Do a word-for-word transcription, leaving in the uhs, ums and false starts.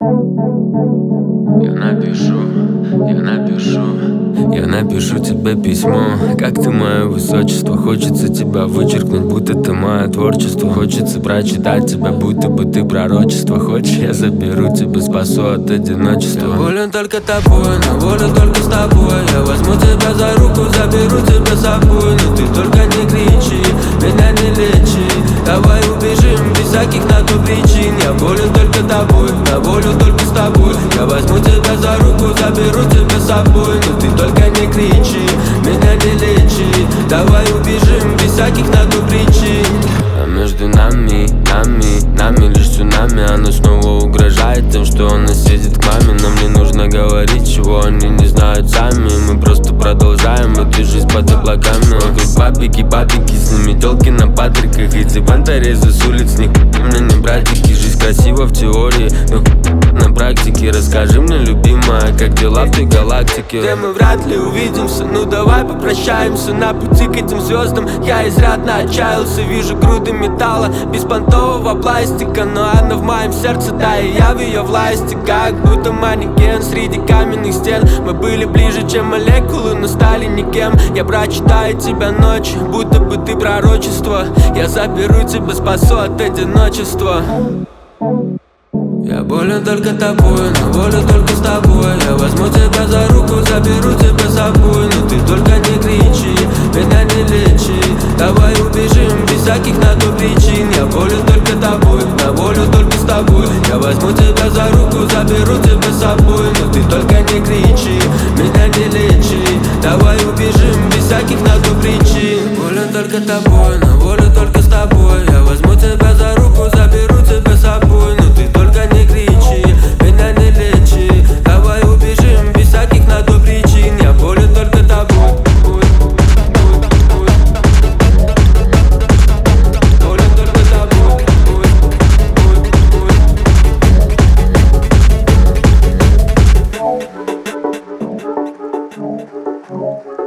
Я напишу, я напишу, я напишу тебе письмо. Как ты, мое высочество, хочется тебя вычеркнуть, будто ты мое творчество. Хочется прочитать тебя, будто бы ты пророчество. Хочешь, я заберу тебя, спасу от одиночества. Я волен только тобой, но волю только с тобой. Я возьму тебя за руку, заберу тебя с собой. Но ты только не кричи, меня не лечи. Давай убежим без всяких на то причин. Я волен только тобой, на волю только с тобой. Я возьму тебя за руку, заберу тебя с собой. Но ты только не кричи, меня не лечи. Давай убежим без всяких на то причин. А между нами, нами, нами лишь цунами. Она снова угрожает тем, что он нас едет к маме. Нам не нужно говорить, чего они не знают сами. Мы просто продолжаем эту жизнь под облаками. Вокруг бабики, бабики, с ними телки на патриках. Эти бандорезы с улиц, них мне не братики. Жизнь красива в теории, но на практике. Расскажи мне, любимая, как дела в той галактике. Где мы вряд ли увидимся, ну давай попрощаемся. На пути к этим звездам я изрядно отчаялся. Вижу груды металла, беспонтового пластика. Но она в моем сердце, да и я в ее власти. Как будто манекен среди каменных стен. Мы были ближе, чем молекулы, но стали никем. Я прочитаю тебя ночью, будто бы ты пророчество. Я заберу тебя, спасу от одиночества. Я болен только тобой, но волю только с тобой. Я возьму тебя за руку, заберу тебя с собой. Но ты только не кричи, меня не лечи. Давай убежим без всяких на то причин. Я болен только тобой, на волю только с тобой. Я возьму тебя за руку, заберу тебя с собой. Но ты только не кричи, меня не лечи. Давай убежим без всяких на то причин. Болен только тобой, на волю только с тобой. Я возьму тебя за руку, заберу тебя с собой. Но ты только не кричи, меня не лечи. Давай убежим без всяких на то причин. Я болен только тобой. Болен только тобой.